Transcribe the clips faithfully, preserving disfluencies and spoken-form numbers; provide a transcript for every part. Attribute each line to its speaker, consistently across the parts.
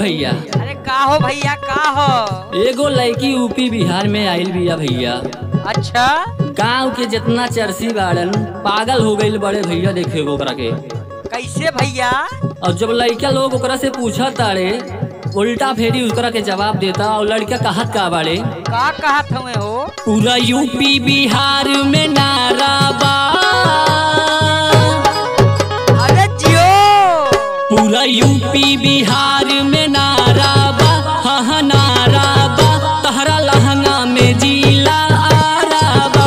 Speaker 1: भैया।
Speaker 2: अरे का हो भैया का हो?
Speaker 1: एगो लड़की यूपी बिहार में आइल बिया भैया।
Speaker 2: अच्छा
Speaker 1: गांव के जितना चरसी बाड़न पागल हो गईल बड़े भैया देखे ओकरा के।
Speaker 2: कैसे भैया?
Speaker 1: और जब लड़का लोग ओकरा से पूछा तारे उल्टा फेरी उसकरा के जवाब देता और लड़का कहत का बाड़े
Speaker 2: का कहत हमें हो?
Speaker 1: पूरा यूपी बिहार में नारा बा,
Speaker 2: अरे जियो
Speaker 1: पूरा यूपी बिहार में नारा बा, हाँ हाँ नारा बा, तहरा लहंगा में जिला आरा बा।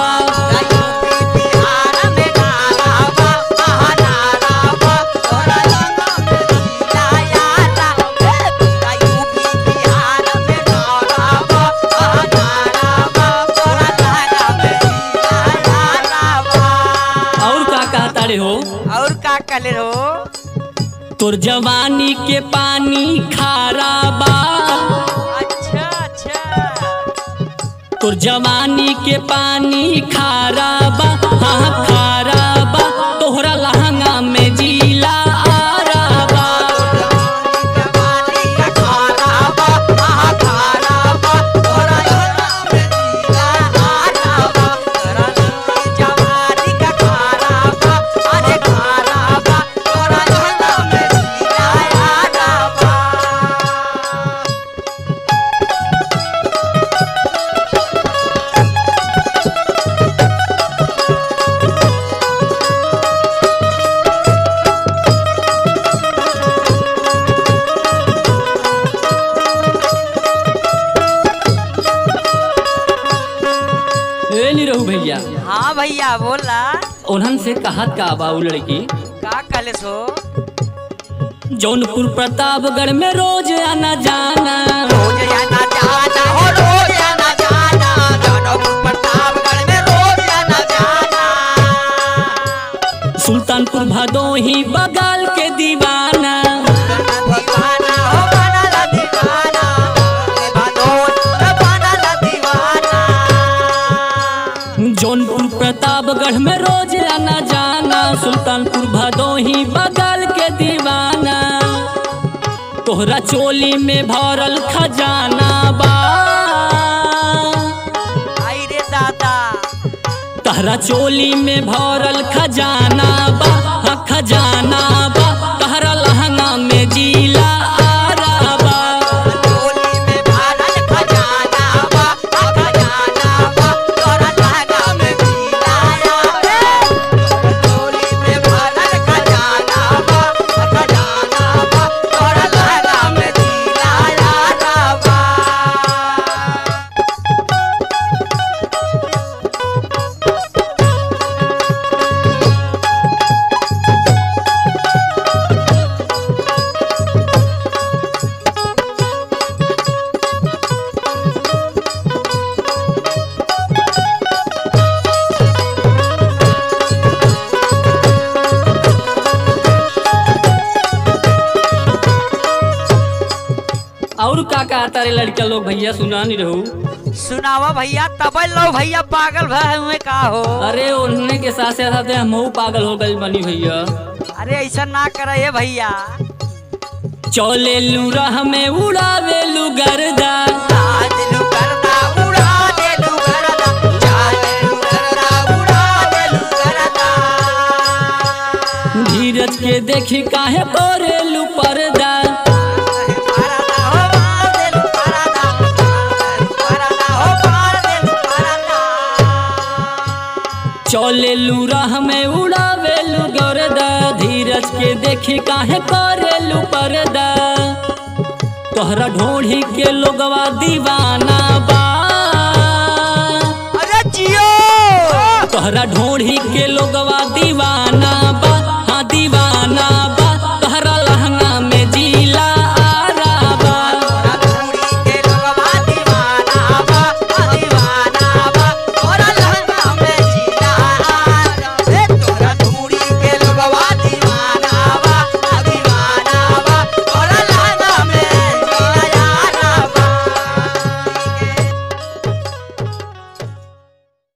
Speaker 1: हो
Speaker 2: और का कहले हो?
Speaker 1: तोर जवानी के पानी खारा बा,
Speaker 2: अच्छा अच्छा
Speaker 1: तोर जवानी के पानी खारा बा, हाँ खारा बा, तोहरा लहंगा में जिला आरा बा। रहू भैया।
Speaker 2: हाँ भैया बोला।
Speaker 1: उन्हन से कहत का बा उ लड़की
Speaker 2: का कहले सो?
Speaker 1: जौनपुर प्रतापगढ़ में रोज आना जाना,
Speaker 2: रोज आना जाना हो, रोज आना जाना, जौनपुर प्रतापगढ़ में रोज आना जाना।
Speaker 1: सुल्तानपुर भदोही बगाल के दीवाना, जौनपुर प्रतापगढ़ में रोज आना जाना, सुल्तानपुर भदोही बगल के दीवाना, तोहरा चोली में भरल खजाना बा,
Speaker 2: आई रे दादा
Speaker 1: तहरा चोली में भरल खजाना बा, हाँ खजाना बा, तहरा लहंगा में जिला आरा बा। और का कहता रे लड़का लोग भैया सुना नहीं रहू?
Speaker 2: सुनावा भैया तब लो भैया पागल भय हुए का हो?
Speaker 1: अरे उन्होंने के साथ साथ हम पागल हो गए बनी भैया।
Speaker 2: अरे ऐसा ना करे भैया।
Speaker 1: चले लू राह में उड़ावे लू गर्दा, धीरज के देखी काहे बोरे लू पर्दा, चले लू राह में उड़ावे लू गर्दा, धीरज के देखी काहे करे लू पर्दा, तोहरा ढोढ़ी के लोगवा दीवाना बा,
Speaker 2: अरे जियो
Speaker 1: तोहरा ढोढ़ी के लोगवा